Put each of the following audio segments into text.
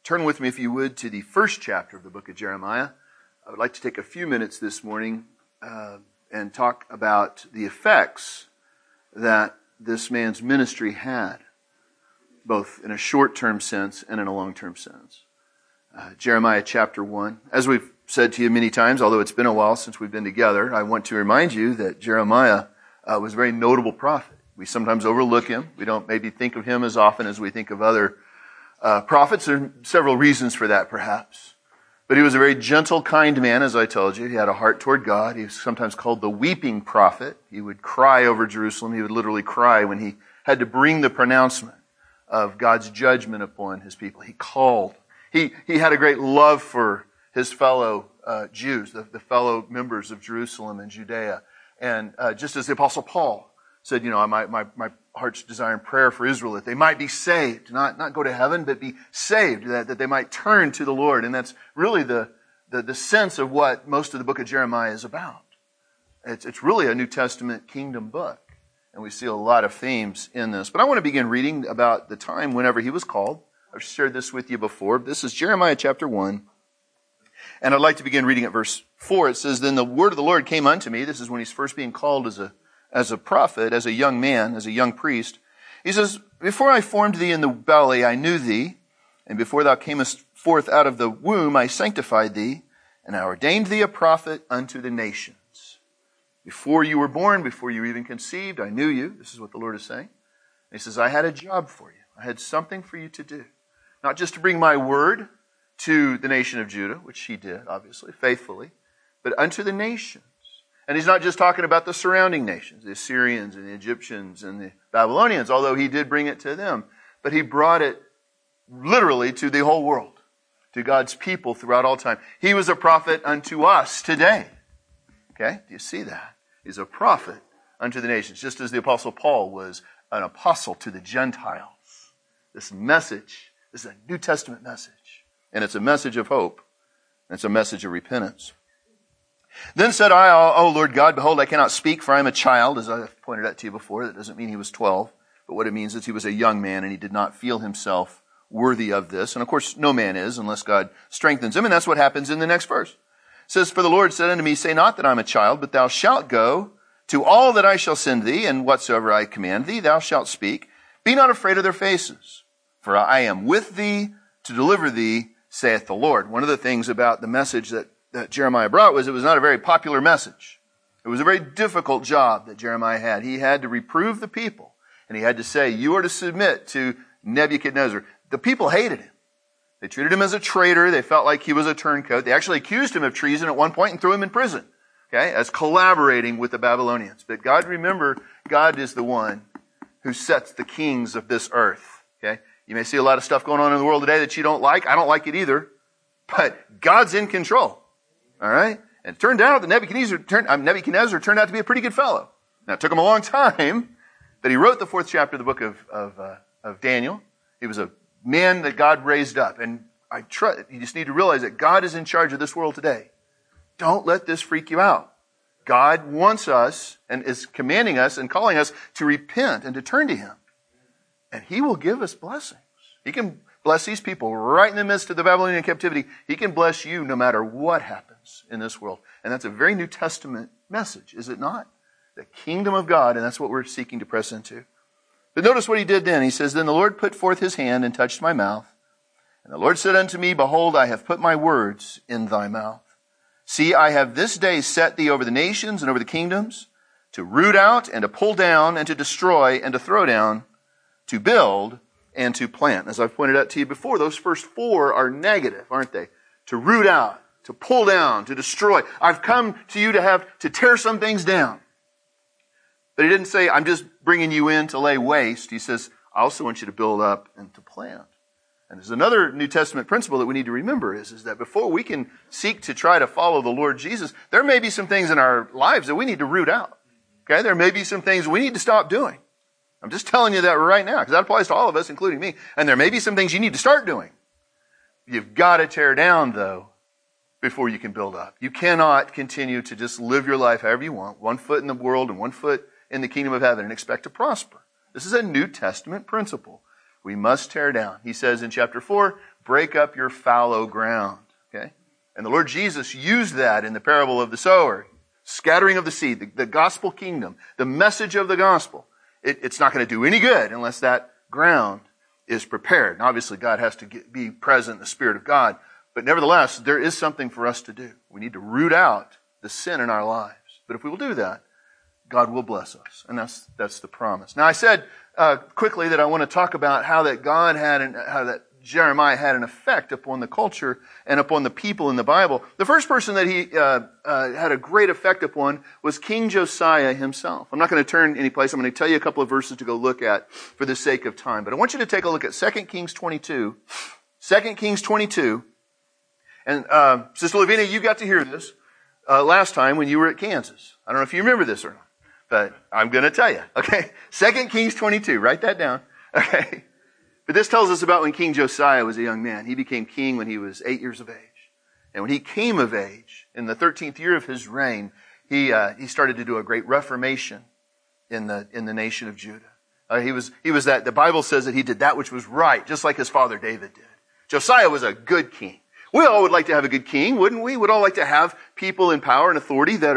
Turn with me, if you would, to the first chapter of the book of Jeremiah. I would like to take a few minutes this morning and talk about the effects that this man's ministry had, both in a short-term sense and in a long-term sense. Jeremiah chapter 1. As we've said to you many times, although it's been a while since we've been together, I want to remind you that Jeremiah was a very notable prophet. We sometimes overlook him. We don't maybe think of him as often as we think of other prophets. There are several reasons for that, perhaps. But he was a very gentle, kind man, as I told you. He had a heart toward God. He was sometimes called the weeping prophet. He would cry over Jerusalem. He would literally cry when he had to bring the pronouncement of God's judgment upon his people. He called. He had a great love for his fellow Jews, the fellow members of Jerusalem and Judea. And just as the Apostle Paul said, my heart's desire and prayer for Israel, that they might be saved, not go to heaven, but be saved, that they might turn to the Lord. And that's really the sense of what most of the book of Jeremiah is about. It's really a New Testament kingdom book. And we see a lot of themes in this. But I want to begin reading about the time whenever he was called. I've shared this with you before. This is Jeremiah chapter 1. And I'd like to begin reading at verse 4. It says, "Then the word of the Lord came unto me." This is when he's first being called as a prophet, as a young man, as a young priest. He says, "Before I formed thee in the belly, I knew thee. And before thou camest forth out of the womb, I sanctified thee. And I ordained thee a prophet unto the nations. Before you were born, before you were even conceived, I knew you." This is what the Lord is saying. And he says, "I had a job for you. I had something for you to do. Not just to bring my word to the nation of Judah," which he did, obviously, faithfully, "but unto the nations." And he's not just talking about the surrounding nations, the Assyrians and the Egyptians and the Babylonians, although he did bring it to them. But he brought it literally to the whole world, to God's people throughout all time. He was a prophet unto us today. Okay? Do you see that? He's a prophet unto the nations, just as the Apostle Paul was an apostle to the Gentiles. This message is a New Testament message, and it's a message of hope, and it's a message of repentance. "Then said I, O Lord God, behold, I cannot speak, for I am a child." As I pointed out to you before, that doesn't mean he was 12. But what it means is he was a young man, and he did not feel himself worthy of this. And of course, no man is, unless God strengthens him. And that's what happens in the next verse. It says, "For the Lord said unto me, Say not that I am a child, but thou shalt go to all that I shall send thee, and whatsoever I command thee, thou shalt speak. Be not afraid of their faces, for I am with thee to deliver thee, saith the Lord." One of the things about the message that Jeremiah brought was it was not a very popular message. It was a very difficult job that Jeremiah had. He had to reprove the people, and he had to say, you are to submit to Nebuchadnezzar. The people hated him. They treated him as a traitor. They felt like he was a turncoat. They actually accused him of treason at one point and threw him in prison, okay, as collaborating with the Babylonians. But remember, God is the one who sets the kings of this earth, okay? You may see a lot of stuff going on in the world today that you don't like. I don't like it either. But God's in control. All right? And it turned out that Nebuchadnezzar turned out to be a pretty good fellow. Now, it took him a long time, but he wrote the 4th chapter of the book of Daniel. He was a man that God raised up. And you just need to realize that God is in charge of this world today. Don't let this freak you out. God wants us and is commanding us and calling us to repent and to turn to Him. And He will give us blessings. He can bless these people right in the midst of the Babylonian captivity. He can bless you no matter what happens in this world. And that's a very New Testament message, is it not? The kingdom of God, and that's what we're seeking to press into. But notice what he did then. He says, "Then the Lord put forth his hand and touched my mouth. And the Lord said unto me, Behold, I have put my words in thy mouth. See, I have this day set thee over the nations and over the kingdoms, to root out and to pull down and to destroy and to throw down, to build and to plant." As I've pointed out to you before, those first 4 are negative, aren't they? To root out, to pull down, to destroy. I've come to you to tear some things down. But he didn't say, I'm just bringing you in to lay waste. He says, I also want you to build up and to plant. And there's another New Testament principle that we need to remember is that before we can seek to try to follow the Lord Jesus, there may be some things in our lives that we need to root out. Okay? There may be some things we need to stop doing. I'm just telling you that right now, because that applies to all of us, including me. And there may be some things you need to start doing. You've got to tear down, though, before you can build up. You cannot continue to just live your life however you want, one foot in the world and one foot in the kingdom of heaven, and expect to prosper. This is a New Testament principle. We must tear down. He says in chapter 4, break up your fallow ground. Okay? And the Lord Jesus used that in the parable of the sower. Scattering of the seed, the gospel kingdom, the message of the gospel. It's not going to do any good unless that ground is prepared. And obviously, God has to be present in the Spirit of God. But nevertheless, there is something for us to do. We need to root out the sin in our lives. But if we will do that, God will bless us. And that's the promise. Now, I said quickly that I want to talk about how that Jeremiah had an effect upon the culture and upon the people in the Bible. The first person that he had a great effect upon was King Josiah himself. I'm not going to turn any place. I'm going to tell you a couple of verses to go look at for the sake of time. But I want you to take a look at 2 Kings 22. 2 Kings 22. And Sister Lavinia, you got to hear this last time when you were at Kansas. I don't know if you remember this or not, but I'm going to tell you. Okay, 2 Kings 22. Write that down. Okay. But this tells us about when King Josiah was a young man. He became king when he was 8 years of age. And when he came of age, in the 13th year of his reign, he started to do a great reformation in the nation of Judah. He was that, the Bible says that he did that which was right, just like his father David did. Josiah was a good king. We all would like to have a good king, wouldn't we? We'd all like to have people in power and authority that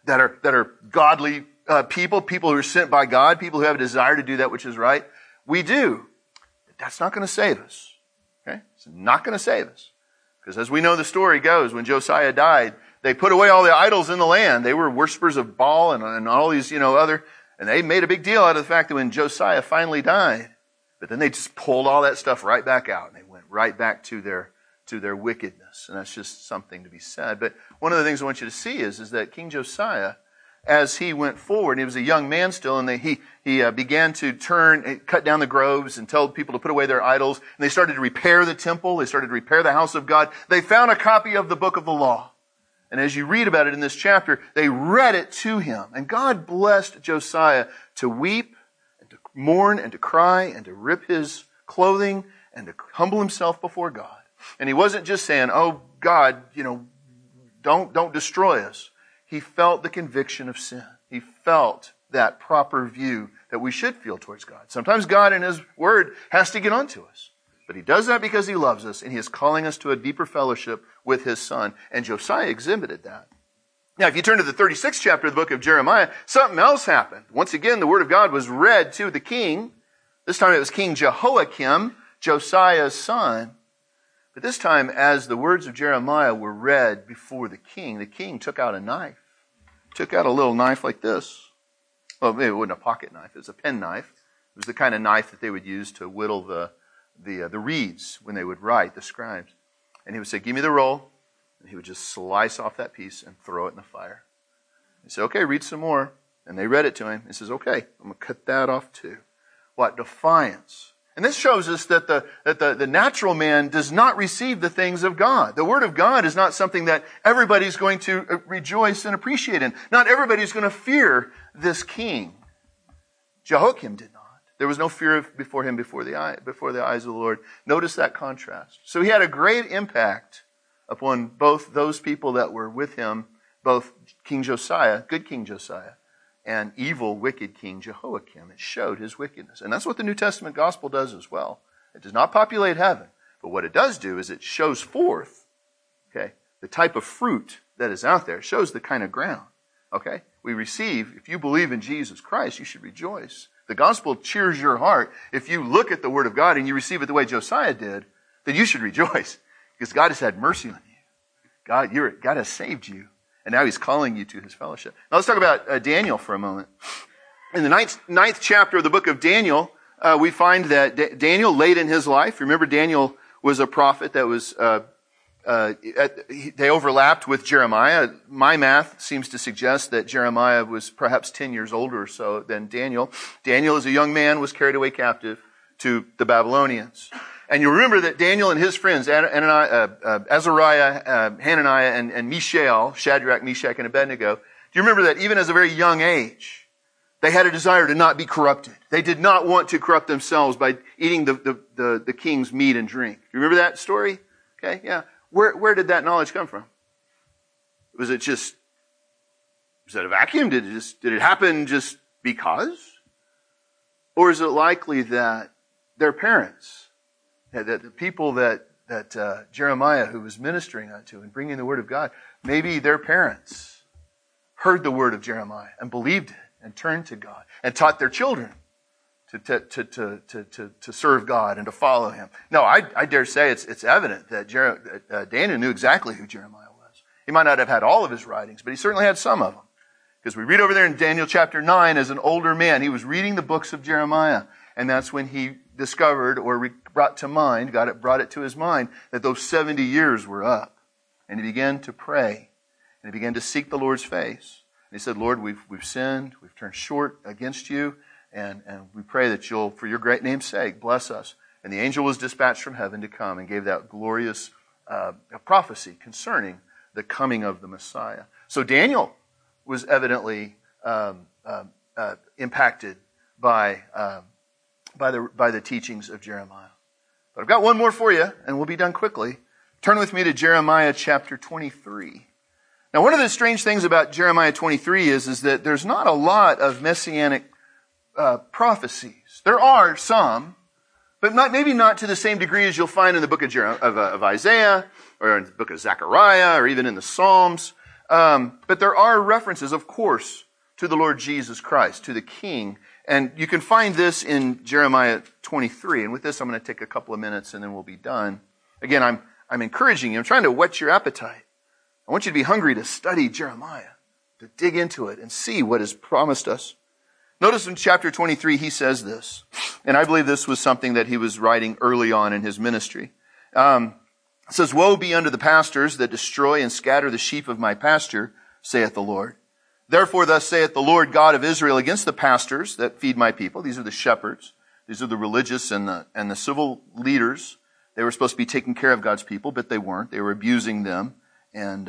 are godly people who are sent by God, people who have a desire to do that which is right. We do. That's not going to save us. Okay? It's not going to save us. Because as we know the story goes, when Josiah died, they put away all the idols in the land. They were worshipers of Baal and all these, other, and they made a big deal out of the fact that when Josiah finally died, but then they just pulled all that stuff right back out and they went right back to their wickedness. And that's just something to be said. But one of the things I want you to see is that King Josiah, as he went forward, he was a young man still, and he began to cut down the groves and tell people to put away their idols. And they started to repair the temple. They started to repair the house of God. They found a copy of the book of the law. And as you read about it in this chapter, they read it to him. And God blessed Josiah to weep and to mourn and to cry and to rip his clothing and to humble himself before God. And he wasn't just saying, oh, God, don't destroy us. He felt the conviction of sin. He felt that proper view that we should feel towards God. Sometimes God in His Word has to get onto us. But He does that because He loves us and He is calling us to a deeper fellowship with His Son. And Josiah exhibited that. Now, if you turn to the 36th chapter of the book of Jeremiah, something else happened. Once again, the Word of God was read to the king. This time it was King Jehoiakim, Josiah's son. But this time, as the words of Jeremiah were read before the king took out a knife. Took out a little knife like this. Well, maybe it wasn't a pocket knife. It was a pen knife. It was the kind of knife that they would use to whittle the reeds when they would write, the scribes. And he would say, give me the roll. And he would just slice off that piece and throw it in the fire. He said, okay, read some more. And they read it to him. He says, okay, I'm going to cut that off too. What? Defiance. And this shows us that the natural man does not receive the things of God. The Word of God is not something that everybody's going to rejoice and appreciate in. Not everybody's going to fear this king. Jehoiakim did not. There was no fear before him before the eyes of the Lord. Notice that contrast. So he had a great impact upon both those people that were with him, both King Josiah, good King Josiah, and evil, wicked King Jehoiakim. It showed his wickedness. And that's what the New Testament gospel does as well. It does not populate heaven. But what it does do is it shows forth, okay, the type of fruit that is out there. It shows the kind of ground, okay? We receive, if you believe in Jesus Christ, you should rejoice. The gospel cheers your heart. If you look at the Word of God and you receive it the way Josiah did, then you should rejoice. Because God has had mercy on you. God has saved you. And now He's calling you to His fellowship. Now let's talk about Daniel for a moment. In the ninth chapter of the book of Daniel, we find that Daniel, late in his life, remember Daniel was a prophet that was, they overlapped with Jeremiah. My math seems to suggest that Jeremiah was perhaps 10 years older or so than Daniel. Daniel, as a young man, was carried away captive to the Babylonians. And you remember that Daniel and his friends, Azariah, Hananiah, and Mishael, Shadrach, Meshach, and Abednego, do you remember that even as a very young age, they had a desire to not be corrupted. They did not want to corrupt themselves by eating the king's meat and drink. Do you remember that story? Okay, yeah. Where did that knowledge come from? Was it a vacuum? Did it happen just because? Or is it likely that their parents, that the people that that Jeremiah, who was ministering unto and bringing the word of God, maybe their parents heard the word of Jeremiah and believed it and turned to God and taught their children to serve God and to follow Him. No, I dare say it's evident that Daniel knew exactly who Jeremiah was. He might not have had all of his writings, but he certainly had some of them. Because we read over there in Daniel chapter 9, as an older man, he was reading the books of Jeremiah. And that's when he discovered or brought it to his mind that those 70 years were up. And he began to pray. And he began to seek the Lord's face. And he said, Lord, we've sinned. We've turned short against you. And we pray that you'll, for your great name's sake, bless us. And the angel was dispatched from heaven to come and gave that glorious prophecy concerning the coming of the Messiah. So Daniel was evidently impacted by the teachings of Jeremiah. But I've got one more for you, and we'll be done quickly. Turn with me to Jeremiah chapter 23. Now, one of the strange things about Jeremiah 23 is that there's not a lot of messianic prophecies. There are some, but maybe not to the same degree as you'll find in the book of Isaiah, or in the book of Zechariah, or even in the Psalms. But there are references, of course, to the Lord Jesus Christ, to the King. And you can find this in Jeremiah 23. And with this, I'm going to take a couple of minutes and then we'll be done. Again, I'm encouraging you. I'm trying to whet your appetite. I want you to be hungry to study Jeremiah, to dig into it and see what is promised us. Notice in chapter 23, he says this. And I believe this was something that he was writing early on in his ministry. It says, Woe be unto the pastors that destroy and scatter the sheep of my pasture, saith the Lord. Therefore thus saith the Lord God of Israel against the pastors that feed my people. These are the shepherds. These are the religious and the civil leaders. They were supposed to be taking care of God's people, but they weren't. They were abusing them and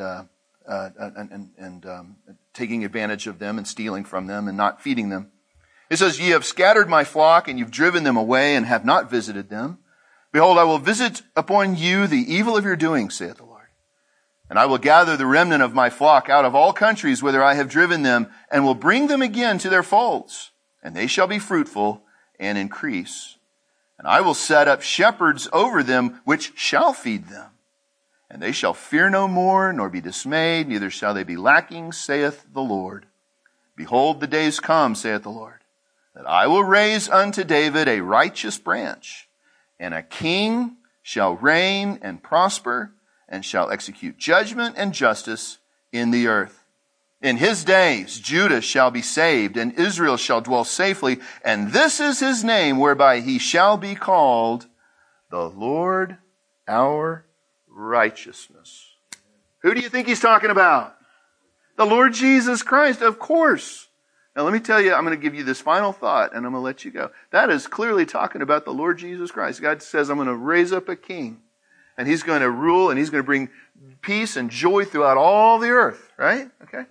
taking advantage of them and stealing from them and not feeding them. It says, Ye have scattered my flock, and you've driven them away, and have not visited them. Behold, I will visit upon you the evil of your doing, saith the Lord. And I will gather the remnant of my flock out of all countries whither I have driven them, and will bring them again to their folds, and they shall be fruitful and increase. And I will set up shepherds over them, which shall feed them. And they shall fear no more, nor be dismayed, neither shall they be lacking, saith the Lord. Behold, the days come, saith the Lord, that I will raise unto David a righteous branch, and a king shall reign and prosper, and shall execute judgment and justice in the earth. In his days Judah shall be saved, and Israel shall dwell safely, and this is his name whereby he shall be called, the Lord our righteousness. Who do you think he's talking about? The Lord Jesus Christ, of course. Now let me tell you, I'm going to give you this final thought and I'm going to let you go. That is clearly talking about the Lord Jesus Christ. God says, I'm going to raise up a king and he's going to rule and he's going to bring peace and joy throughout all the earth, right? Okay.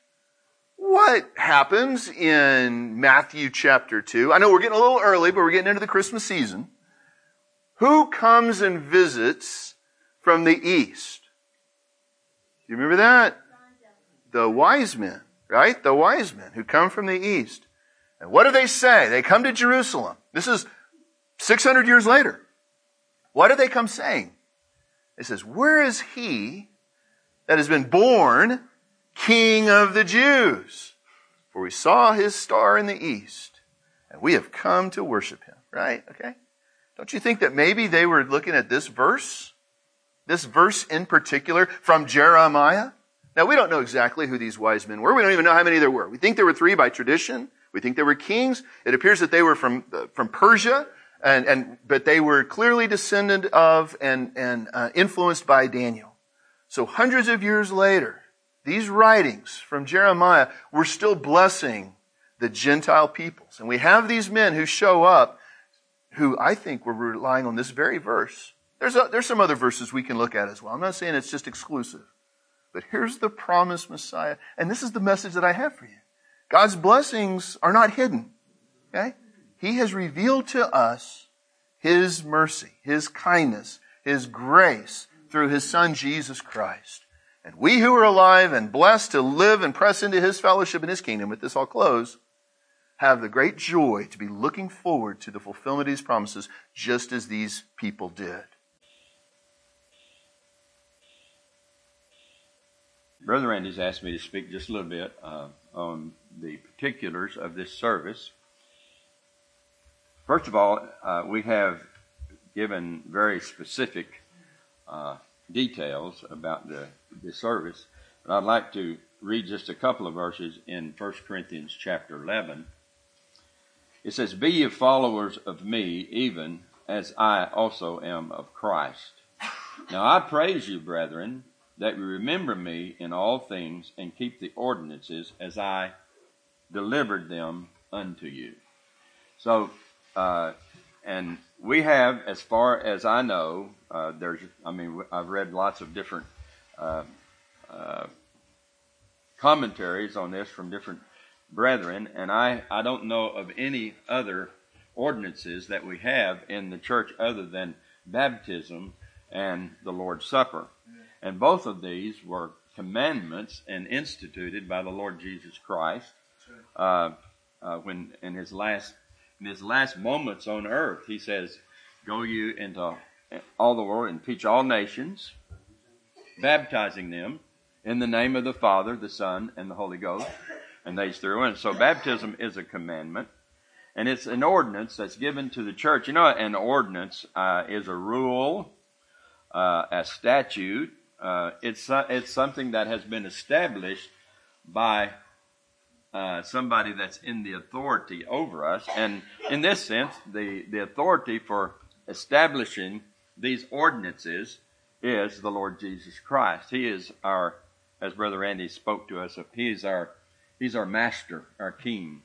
What happens in Matthew chapter 2? I know we're getting a little early, but we're getting into the Christmas season. Who comes and visits from the east? Do you remember that? The wise men. Right? The wise men who come from the east. And what do they say? They come to Jerusalem. This is 600 years later. What do they come saying? It says, Where is he that has been born King of the Jews? For we saw his star in the east, and we have come to worship him. Right? Okay? Don't you think that maybe they were looking at this verse in particular from Jeremiah? Now, we don't know exactly who these wise men were. We don't even know how many there were. We think there were 3 by tradition. We think they were kings. It appears that they were from Persia, but they were clearly descendant of and influenced by Daniel. So hundreds of years later, these writings from Jeremiah were still blessing the Gentile peoples. And we have these men who show up who I think were relying on this very verse. There's some other verses we can look at as well. I'm not saying it's just exclusive. But here's the promised Messiah. And this is the message that I have for you. God's blessings are not hidden. Okay? He has revealed to us His mercy, His kindness, His grace through His Son, Jesus Christ. And we who are alive and blessed to live and press into His fellowship in His kingdom, with this I'll close, have the great joy to be looking forward to the fulfillment of these promises just as these people did. Brother Randy's asked me to speak just a little bit on the particulars of this service. First of all, we have given very specific details about the service, but I'd like to read just a couple of verses in 1 Corinthians chapter 11. It says, "Be ye followers of me, even as I also am of Christ. Now I praise you, brethren, that you remember me in all things and keep the ordinances as I delivered them unto you." So, and we have, as far as I know, I've read lots of different commentaries on this from different brethren, and I don't know of any other ordinances that we have in the church other than baptism and the Lord's Supper. And both of these were commandments and instituted by the Lord Jesus Christ when in his last moments on earth. He says, "Go you into all the world and teach all nations, baptizing them in the name of the Father, the Son, and the Holy Ghost." And these through. And so baptism is a commandment. And it's an ordinance that's given to the church. You know, an ordinance is a rule, a statute. It's something that has been established by somebody that's in the authority over us. And in this sense, the authority for establishing these ordinances is the Lord Jesus Christ. He is our, as Brother Randy spoke to us, he's our master, our king.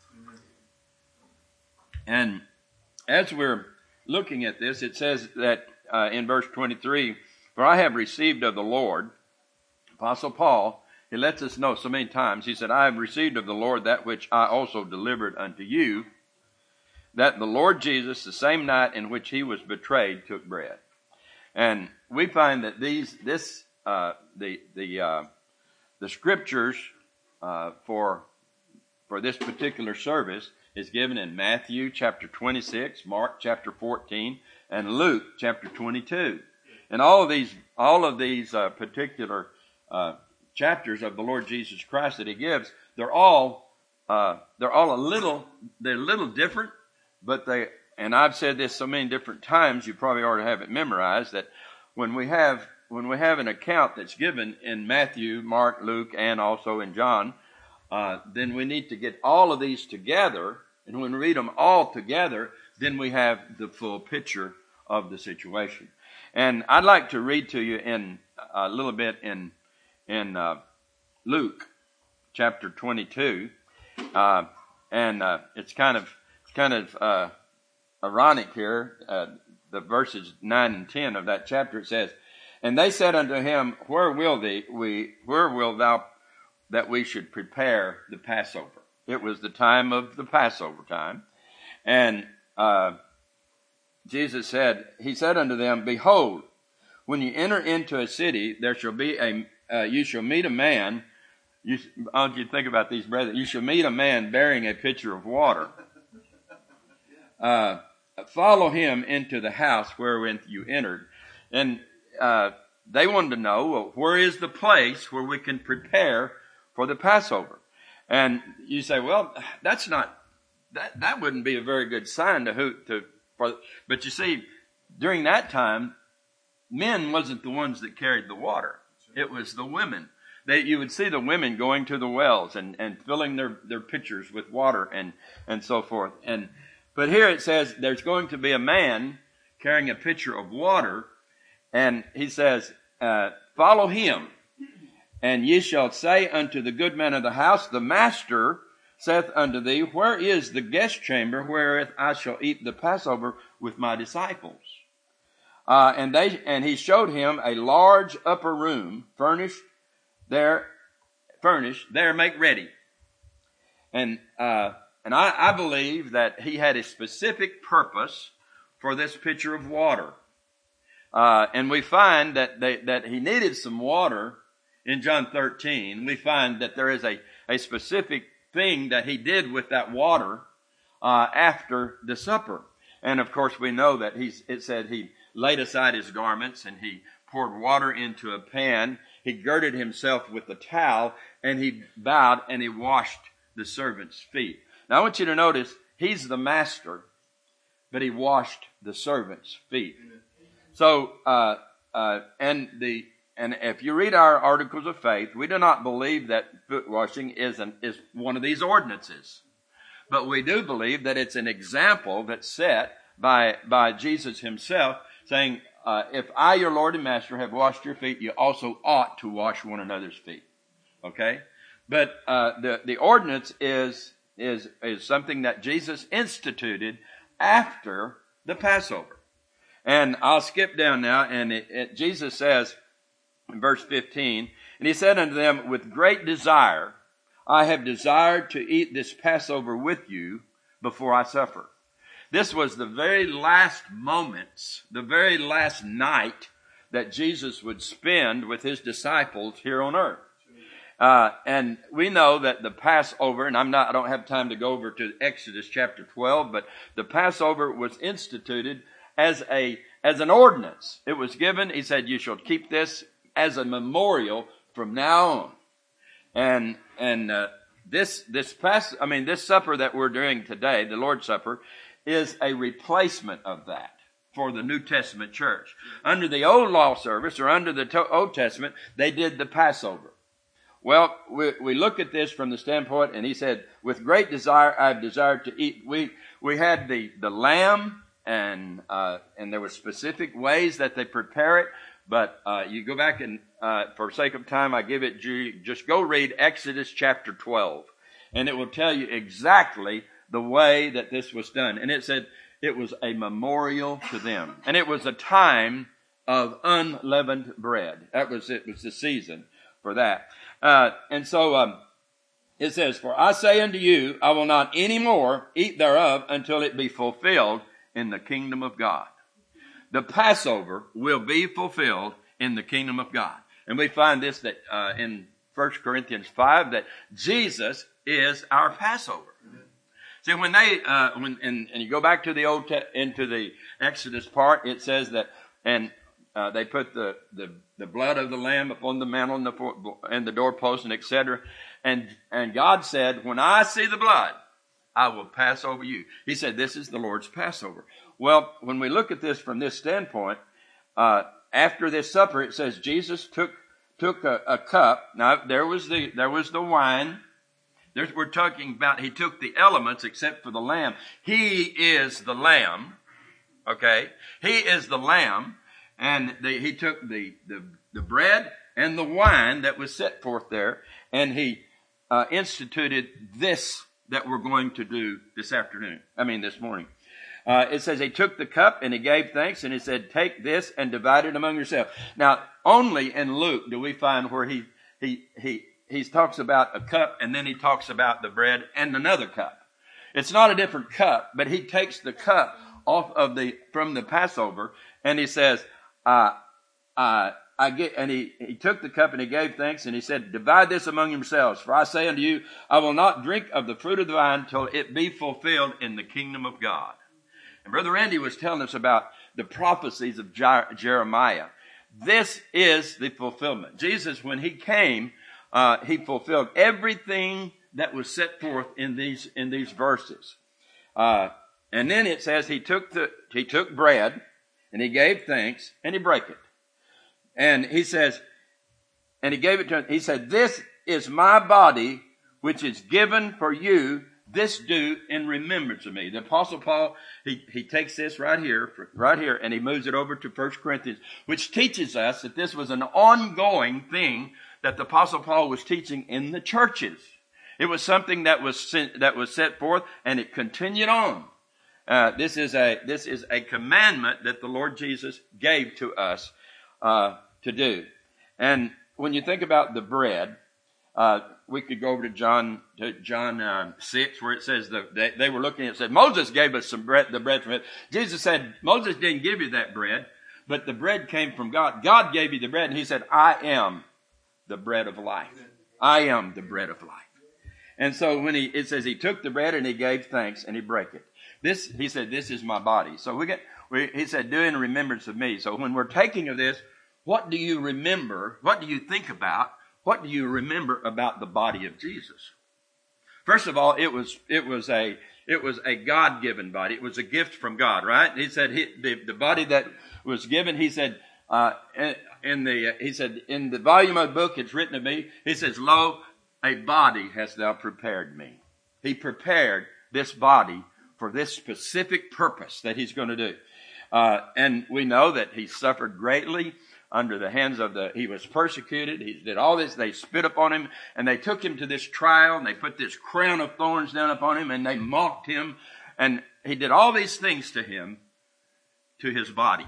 And as we're looking at this, it says that in verse 23, "For I have received of the Lord," Apostle Paul, he lets us know so many times, he said, "I have received of the Lord that which I also delivered unto you, that the Lord Jesus, the same night in which he was betrayed, took bread." And we find that the scriptures for this particular service is given in Matthew chapter 26, Mark chapter 14, and Luke chapter 22. And all of these particular chapters of the Lord Jesus Christ that he gives, they're all a little different, but and I've said this so many different times, you probably already have it memorized, that when we have an account that's given in Matthew, Mark, Luke, and also in John, then we need to get all of these together, and when we read them all together, then we have the full picture of the situation. And I'd like to read to you in a little bit in Luke chapter 22, and it's kind of ironic here. The verses 9 and 10 of that chapter, it says, "And they said unto him, Where wilt thou that we should prepare the Passover?" It was the time of the Passover time. And Jesus said, he said unto them, "Behold, when you enter into a city, there shall be you shall meet a man." I want you to think about these, brethren. "You shall meet a man bearing a pitcher of water. Follow him into the house wherein you entered." And they wanted to know, well, where is the place where we can prepare for the Passover? And you say, well, that's not, that wouldn't be a very good sign but you see, during that time, men wasn't the ones that carried the water. It was the women. You would see the women going to the wells and filling their pitchers with water and so forth. But here it says there's going to be a man carrying a pitcher of water, and he says, "Follow him, and ye shall say unto the good man of the house, The master saith unto thee, Where is the guest chamber wherewith I shall eat the Passover with my disciples?" And he showed him a large upper room, furnished there, make ready. And I believe that he had a specific purpose for this pitcher of water. And we find that he needed some water in John 13. We find that there is a specific thing that he did with that water after the supper. And of course we know that it said he laid aside his garments and he poured water into a pan he girded himself with the towel, and he bowed and he washed the servants' feet. Now I want you to notice, he's the master, but he washed the servants' feet. So, and if you read our articles of faith, we do not believe that foot washing is one of these ordinances. But we do believe that it's an example that's set by Jesus himself, saying, if I, your Lord and Master, have washed your feet, you also ought to wash one another's feet. Okay? But the ordinance is something that Jesus instituted after the Passover. And I'll skip down now, and Jesus says in verse 15, and he said unto them, with great desire, I have desired to eat this Passover with you before I suffer. This was the very last moments, the very last night that Jesus would spend with his disciples here on earth. And we know that the Passover, and I don't have time to go over to Exodus chapter 12, but the Passover was instituted as an ordinance. It was given, he said, you shall keep this as a memorial from now on. And this supper that we're doing today, the Lord's Supper, is a replacement of that for the New Testament church. Under the old law service, or under the Old Testament, they did the Passover. Well, we look at this from the standpoint, and he said, with great desire I've desired to eat. We had the lamb, and there were specific ways that they prepare it. But you go back and, for sake of time, I give it to you. Just go read Exodus chapter 12, and it will tell you exactly the way that this was done. And it said it was a memorial to them, and it was a time of unleavened bread. It was the season for that. And so it says, for I say unto you, I will not any more eat thereof until it be fulfilled in the kingdom of God. The Passover will be fulfilled in the kingdom of God. And we find this that in 1 Corinthians 5, that Jesus is our Passover. See, when you go back to into the Exodus part, it says that, and they put the blood of the lamb upon the mantle and the doorpost, and etc. And God said, when I see the blood, I will pass over you. He said, this is the Lord's Passover. Well, when we look at this from this standpoint, after this supper, it says Jesus took a cup. Now there was the wine. We're talking about he took the elements except for the lamb. He is the lamb. Okay, he is the lamb, and he took the bread and the wine that was set forth there, and he instituted this that we're going to do this morning. It says he took the cup and he gave thanks, and he said, take this and divide it among yourselves. Now, only in Luke do we find where he talks about a cup, and then he talks about the bread and another cup. It's not a different cup, but he takes the cup from the Passover, and he says, he took the cup and he gave thanks, and he said, divide this among yourselves. For I say unto you, I will not drink of the fruit of the vine till it be fulfilled in the kingdom of God. And Brother Randy was telling us about the prophecies of Jeremiah. This is the fulfillment. Jesus, when he came, he fulfilled everything that was set forth in these verses. And then it says he took bread and he gave thanks and he brake it. And he says, and he gave it to him. He said, this is my body, which is given for you. This do in remembrance of me. The Apostle Paul, he takes this right here, and he moves it over to 1 Corinthians, which teaches us that this was an ongoing thing that the Apostle Paul was teaching in the churches. It was something that was set forth, and it continued on. This is a commandment that the Lord Jesus gave to us to do. And when you think about the bread, we could go over to John 6, where it says they were looking. It said Moses gave us the bread from it. Jesus said Moses didn't give you that bread, but the bread came from God. God gave you the bread, and he said, I am the bread of life. I am the bread of life. And so it says he took the bread and he gave thanks and he brake it. He said, this is my body. So he said, do in remembrance of me. So when we're taking of this, what do you remember? What do you think about? What do you remember about the body of Jesus? First of all, it was a God-given body. It was a gift from God, right? He said the body that was given. He said in the volume of the book it's written of me. He says, "Lo, a body hast thou prepared me." He prepared this body for this specific purpose that he's going to do. And we know that he suffered greatly under the hands of he was persecuted. He did all this. They spit upon him and they took him to this trial and they put this crown of thorns down upon him and they mocked him. And he did all these things to him, to his body.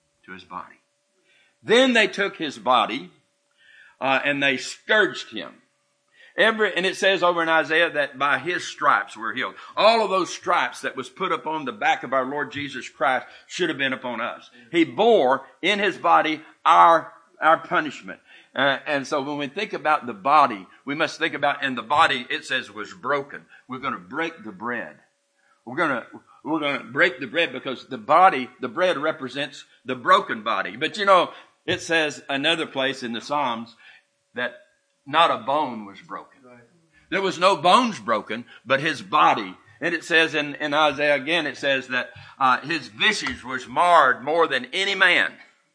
Then they took his body, and they scourged him. And it says over in Isaiah that by his stripes we're healed. All of those stripes that was put upon the back of our Lord Jesus Christ should have been upon us. He bore in his body our punishment. And so when we think about the body, we must think about, and the body, it says, was broken. We're going to break the bread. We're going to break the bread because the bread represents the broken body. But it says another place in the Psalms that not a bone was broken. There was no bones broken, but his body. And it says in Isaiah again, it says that his visage was marred more than any man.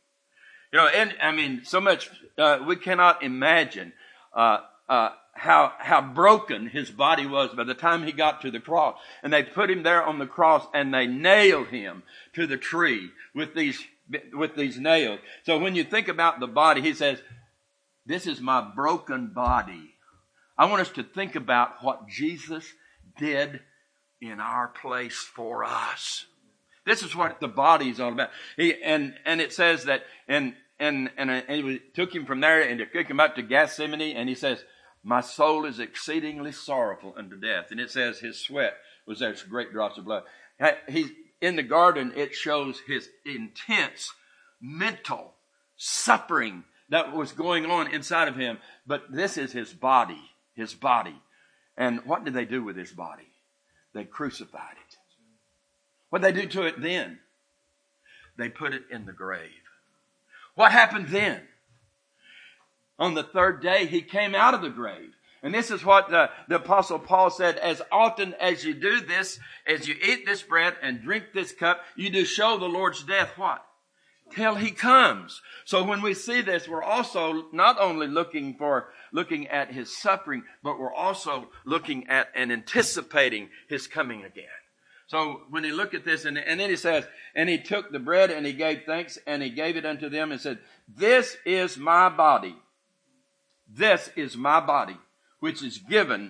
So much we cannot imagine how broken his body was by the time he got to the cross. And they put him there on the cross and they nailed him to the tree with these nails. So when you think about the body, he says, "This is my broken body." I want us to think about what Jesus did in our place for us. This is what the body is all about. And it says that, and he took him from there and took him up to Gethsemane, and he says, "My soul is exceedingly sorrowful unto death." And it says his sweat was as great drops of blood. In the garden, it shows his intense mental suffering that was going on inside of him. But this is his body. And what did they do with his body? They crucified it. What did they do to it then? They put it in the grave. What happened then? On the third day, he came out of the grave. And this is what the Apostle Paul said, "As often as you do this, as you eat this bread and drink this cup, you do show the Lord's death," what? "Till he comes." So when we see this, we're also not only looking at his suffering, but we're also looking at and anticipating his coming again. So when you look at this, and then he says, "And he took the bread and he gave thanks and he gave it unto them and said, 'This is my body. This is my body, which is given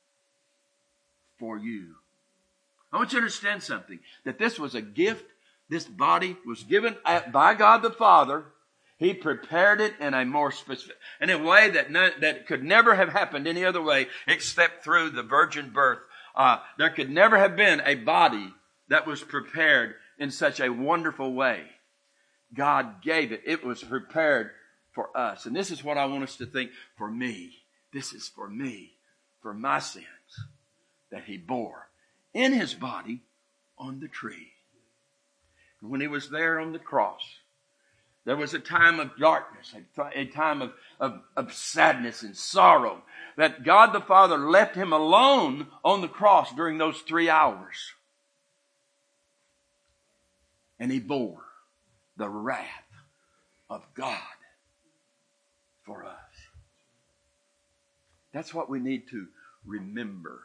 for you.'" I want you to understand something, that this was a gift. This body was given by God the Father. He prepared it in a more specific, in a way that could never have happened any other way except through the virgin birth. There could never have been a body that was prepared in such a wonderful way. God gave it. It was prepared for us. And this is what I want us to think. For me, this is for me, for my sins, that he bore in his body on the tree. When he was there on the cross, there was a time of darkness, a time of sadness and sorrow, that God the Father left him alone on the cross during those 3 hours. And he bore the wrath of God for us. That's what we need to remember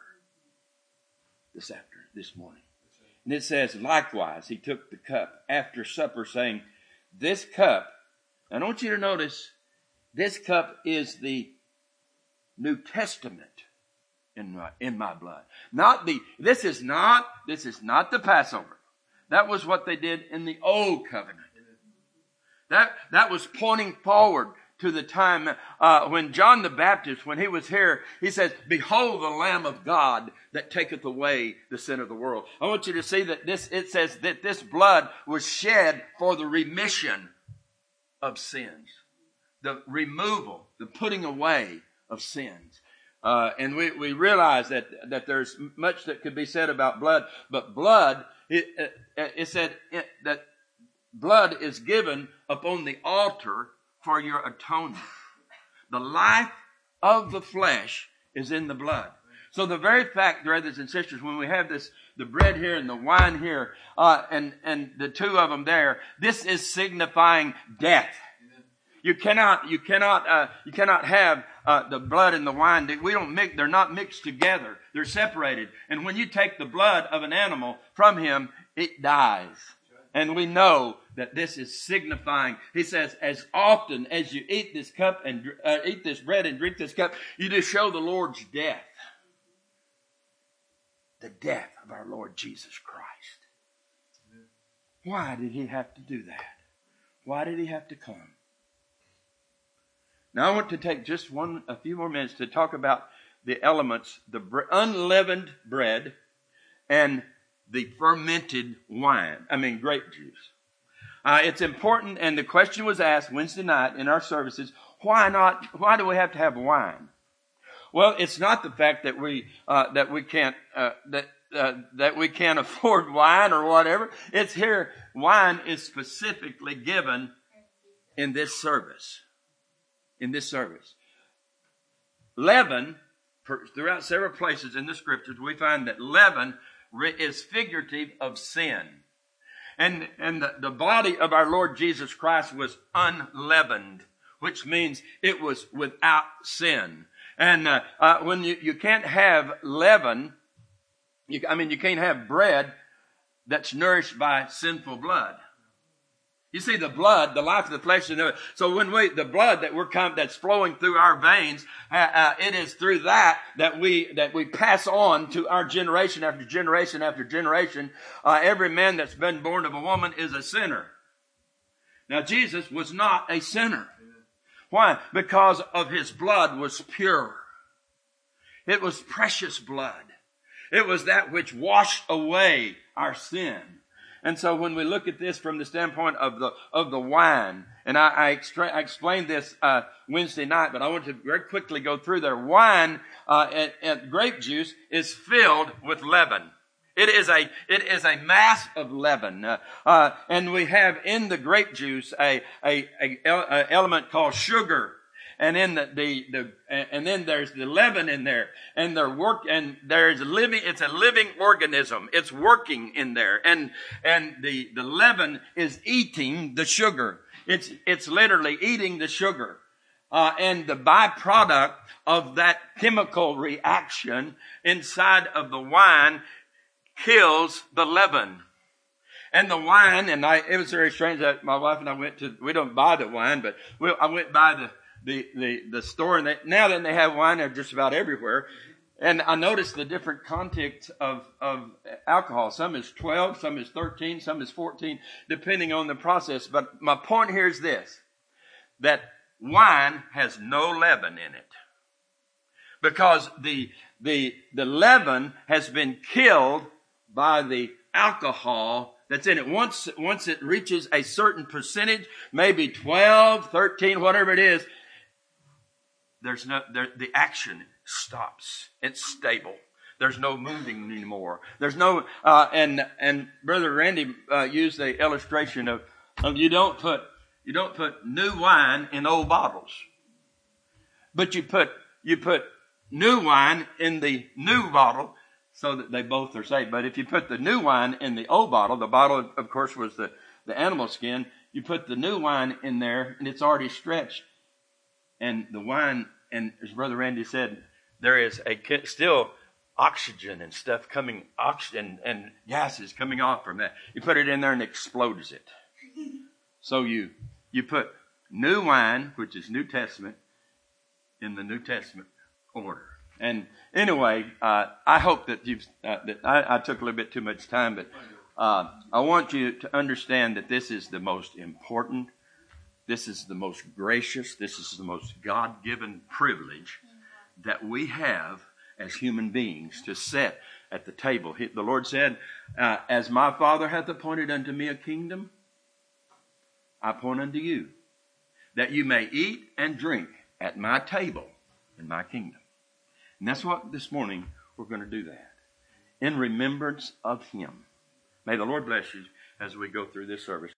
this morning. And it says, "Likewise, he took the cup after supper, saying, 'This cup,'" and I want you to notice, this cup is the New Testament in my blood. This is not the Passover. That was what they did in the old covenant. That was pointing forward to the time when John the Baptist, when he was here, he says, "Behold the Lamb of God that taketh away the sin of the world." I want you to see that it says that this blood was shed for the remission of sins. The removal, the putting away of sins. And we realize that there's much that could be said about blood, but blood, it said that blood is given upon the altar for your atonement. The life of the flesh is in the blood. So the very fact, brothers and sisters, when we have the bread here and the wine here, and the two of them there, this is signifying death. You cannot have the blood and the wine. We don't mix. They're not mixed together. They're separated. And when you take the blood of an animal from him, it dies. And we know that this is signifying. He says, as often as you eat this cup and eat this bread and drink this cup, you do show the Lord's death. The death of our Lord Jesus Christ. Why did he have to do that? Why did he have to come? Now I want to take just a few more minutes to talk about the elements, the unleavened bread and the fermented grape juice. It's important, and the question was asked Wednesday night in our services, why not? Why do we have to have wine? Well, it's not the fact that we can't afford wine or whatever. It's here. Wine is specifically given in this service. In this service, leaven, throughout several places in the scriptures, we find that leaven is figurative of sin. And the body of our Lord Jesus Christ was unleavened, which means it was without sin. And when you can't have leaven, you can't have bread that's nourished by sinful blood. You see, the blood, the life of the flesh, so when the blood that's flowing through our veins, it is through that we pass on to our generation after generation after generation. Every man that's been born of a woman is a sinner. Now, Jesus was not a sinner. Why? Because of his blood was pure. It was precious blood. It was that which washed away our sin. And so when we look at this from the standpoint of the wine, and I explained this Wednesday night, but I want to very quickly go through there. Wine and grape juice is filled with leaven. It is a mass of leaven, and we have in the grape juice a element called sugar. And in and then there's the leaven in there, and it's a living organism. It's working in there, and the leaven is eating the sugar. It's literally eating the sugar, and the byproduct of that chemical reaction inside of the wine kills the leaven. And the wine, it was very strange that my wife and I we don't buy the wine, but I went by the store, and then they have wine just about everywhere. And I noticed the different content of alcohol. Some is 12, some is 13, some is 14, depending on the process. But my point here is this, that wine has no leaven in it. Because the leaven has been killed by the alcohol that's in it. Once it reaches a certain percentage, maybe 12, 13, whatever it is, the action stops. It's stable. There's no moving anymore. There's no, and Brother Randy used the illustration of you don't put new wine in old bottles, but you put new wine in the new bottle so that they both are safe. But if you put the new wine in the old bottle, the bottle of course was the animal skin, you put the new wine in there and it's already stretched. And the wine, and as Brother Randy said, there is still oxygen and stuff coming, oxygen and gases coming off from that. You put it in there and it explodes it. So you put new wine, which is New Testament, in the New Testament order. And anyway, I hope that I took a little bit too much time, but I want you to understand that this is the most important. This is the most gracious, this is the most God-given privilege that we have as human beings to sit at the table. The Lord said, as my Father hath appointed unto me a kingdom, I appoint unto you, that you may eat and drink at my table in my kingdom. And that's what this morning we're going to do that. In remembrance of him. May the Lord bless you as we go through this service.